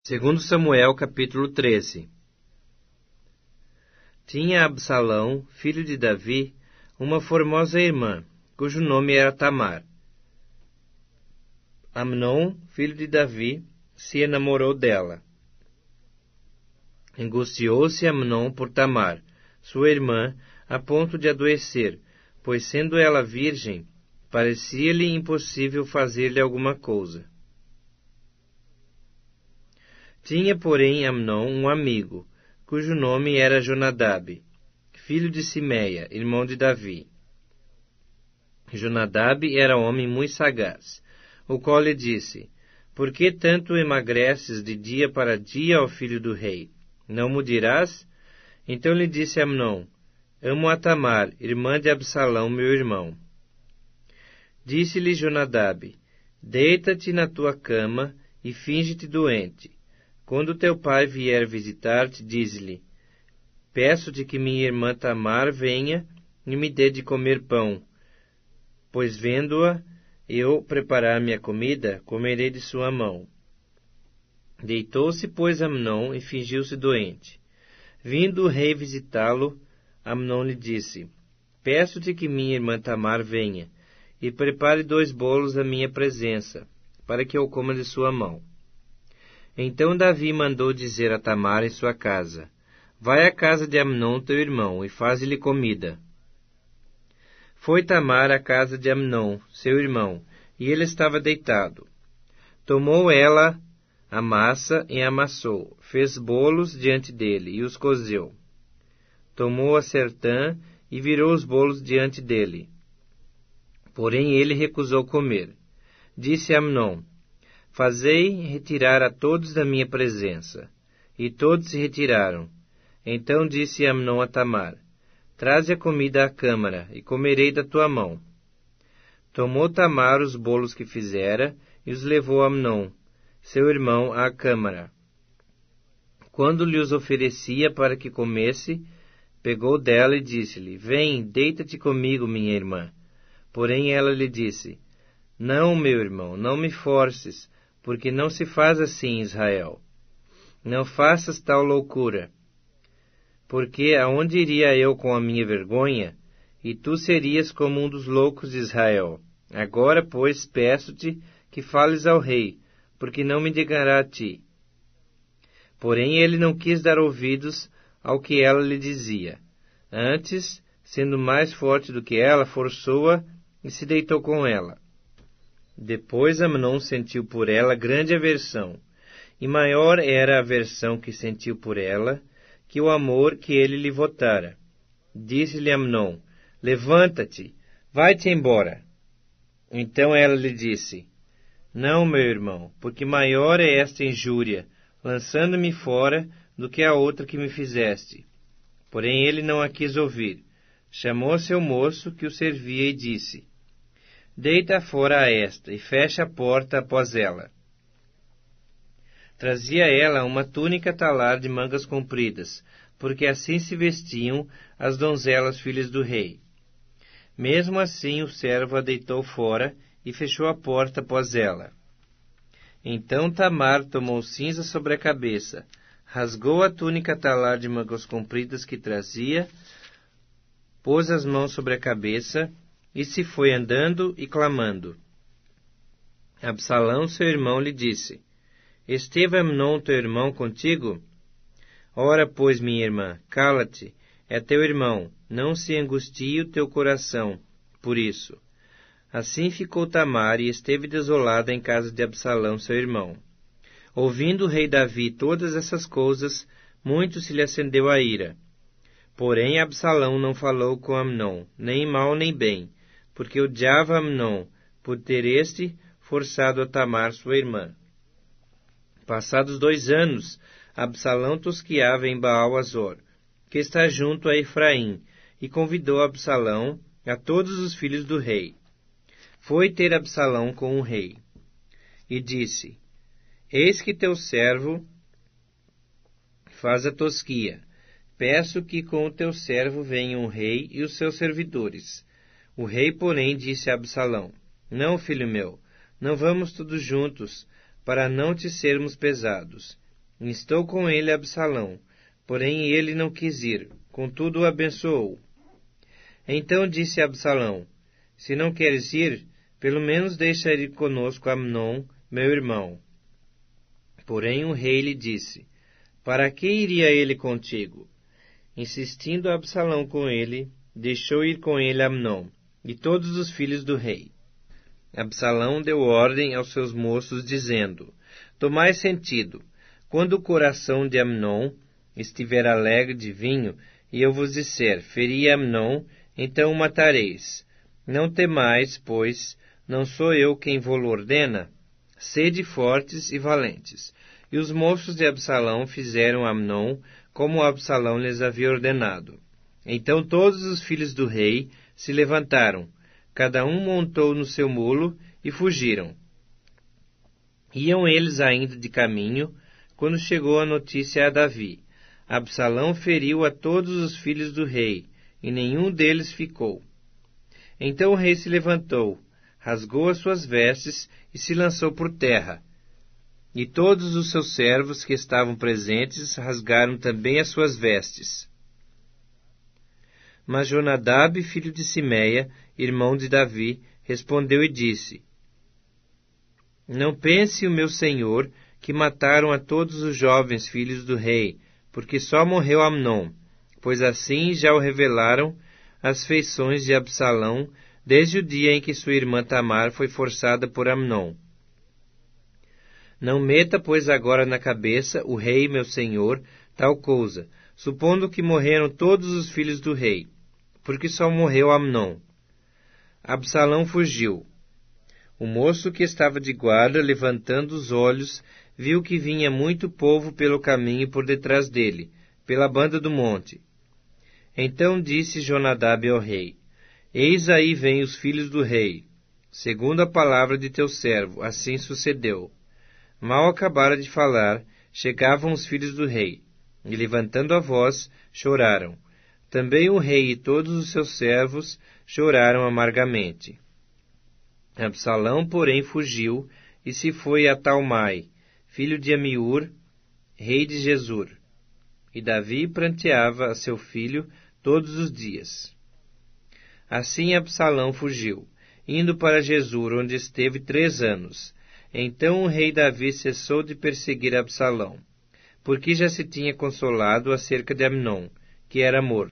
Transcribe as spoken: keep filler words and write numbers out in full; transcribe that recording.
Segundo Samuel, capítulo treze. Tinha Absalão, filho de Davi, uma formosa irmã, cujo nome era Tamar. Amnon, filho de Davi, se enamorou dela. Angustiou-se Amnon por Tamar, sua irmã, a ponto de adoecer, pois sendo ela virgem, parecia-lhe impossível fazer-lhe alguma coisa. Tinha, porém, Amnon um amigo, cujo nome era Jonadab, filho de Simeia, irmão de Davi. Jonadab era homem muito sagaz, o qual lhe disse: Por que tanto emagreces de dia para dia, ó filho do rei? Não me dirás? Então lhe disse Amnon: Amo a Tamar, irmã de Absalão, meu irmão. Disse-lhe Jonadab: Deita-te na tua cama e finge-te doente. Quando teu pai vier visitar-te, dize-lhe: Peço-te que minha irmã Tamar venha e me dê de comer pão, pois vendo-a eu preparar minha comida, comerei de sua mão. Deitou-se, pois, Amnon e fingiu-se doente. Vindo o rei visitá-lo, Amnon lhe disse: Peço-te que minha irmã Tamar venha e prepare dois bolos à minha presença, para que eu coma de sua mão. Então Davi mandou dizer a Tamar em sua casa: Vai à casa de Amnon teu irmão, e faze-lhe comida. Foi Tamar à casa de Amnon, seu irmão, e ele estava deitado. Tomou ela a massa e amassou, fez bolos diante dele, e os cozeu. Tomou a sertã e virou os bolos diante dele. Porém ele recusou comer. Disse Amnon: Fazei retirar a todos da minha presença. E todos se retiraram. Então disse Amnon a Tamar: Traze a comida à câmara, e comerei da tua mão. Tomou Tamar os bolos que fizera, e os levou a Amnon, seu irmão, à câmara. Quando lhe os oferecia para que comesse, pegou dela e disse-lhe: Vem, deita-te comigo, minha irmã. Porém ela lhe disse: Não, meu irmão, não me forces, porque não se faz assim em Israel. Não faças tal loucura, porque aonde iria eu com a minha vergonha, e tu serias como um dos loucos de Israel. Agora, pois, peço-te que fales ao rei, porque não me negará a ti. Porém ele não quis dar ouvidos ao que ela lhe dizia. Antes, sendo mais forte do que ela, forçou-a e se deitou com ela. Depois Amnon sentiu por ela grande aversão, e maior era a aversão que sentiu por ela que o amor que ele lhe votara. Disse-lhe Amnon: Levanta-te, vai-te embora. Então ela lhe disse: Não, meu irmão, porque maior é esta injúria, lançando-me fora, do que a outra que me fizeste. Porém ele não a quis ouvir. Chamou seu moço que o servia e disse: Deita fora a esta, e fecha a porta após ela. Trazia ela uma túnica talar de mangas compridas, porque assim se vestiam as donzelas filhas do rei. Mesmo assim o servo a deitou fora e fechou a porta após ela. Então Tamar tomou cinza sobre a cabeça, rasgou a túnica talar de mangas compridas que trazia, pôs as mãos sobre a cabeça e se foi andando e clamando. Absalão, seu irmão, lhe disse: Esteve Amnon, teu irmão, contigo? Ora, pois, minha irmã, cala-te, é teu irmão, não se angustie o teu coração por isso. Assim ficou Tamar e esteve desolada em casa de Absalão, seu irmão. Ouvindo o rei Davi todas essas coisas, muito se lhe acendeu a ira. Porém Absalão não falou com Amnon, nem mal nem bem, porque odiava Amnon, por ter este forçado a Tamar, sua irmã. Passados dois anos, Absalão tosquiava em Baal-Azor, que está junto a Efraim, e convidou Absalão a todos os filhos do rei. Foi ter Absalão com o rei, e disse: Eis que teu servo faz a tosquia. Peço que com o teu servo venham o rei e os seus servidores. O rei, porém, disse a Absalão: Não, filho meu, não vamos todos juntos, para não te sermos pesados. Instou com ele Absalão, porém ele não quis ir, contudo o abençoou. Então disse Absalão: Se não queres ir, pelo menos deixa ir conosco Amnon, meu irmão. Porém o rei lhe disse: Para que iria ele contigo? Insistindo Absalão com ele, deixou ir com ele Amnon e todos os filhos do rei. Absalão deu ordem aos seus moços, dizendo: Tomai sentido, quando o coração de Amnon estiver alegre de vinho, e eu vos disser: Feri Amnon, então o matareis. Não temais, pois, não sou eu quem vô-lo ordena? Sede fortes e valentes. E os moços de Absalão fizeram a Amnon como Absalão lhes havia ordenado. Então todos os filhos do rei se levantaram, cada um montou no seu mulo e fugiram. Iam eles ainda de caminho, quando chegou a notícia a Davi: Absalão feriu a todos os filhos do rei, e nenhum deles ficou. Então o rei se levantou, rasgou as suas vestes e se lançou por terra. E todos os seus servos que estavam presentes rasgaram também as suas vestes. Mas Jonadab, filho de Simeia, irmão de Davi, respondeu e disse: Não pense o meu senhor que mataram a todos os jovens filhos do rei, porque só morreu Amnon, pois assim já o revelaram as feições de Absalão, desde o dia em que sua irmã Tamar foi forçada por Amnon. Não meta, pois, agora na cabeça o rei, meu senhor, tal coisa, supondo que morreram todos os filhos do rei, porque só morreu Amnon. Absalão fugiu. O moço que estava de guarda, levantando os olhos, viu que vinha muito povo pelo caminho por detrás dele, pela banda do monte. Então disse Jonadab ao rei: Eis aí vêm os filhos do rei. Segundo a palavra de teu servo, assim sucedeu. Mal acabara de falar, chegavam os filhos do rei, e levantando a voz, choraram. Também o rei e todos os seus servos choraram amargamente. Absalão, porém, fugiu e se foi a Talmai, filho de Amiur, rei de Gesur. E Davi pranteava a seu filho todos os dias. Assim Absalão fugiu, indo para Gesur, onde esteve três anos. Então o rei Davi cessou de perseguir Absalão, porque já se tinha consolado acerca de Amnon, que era morto.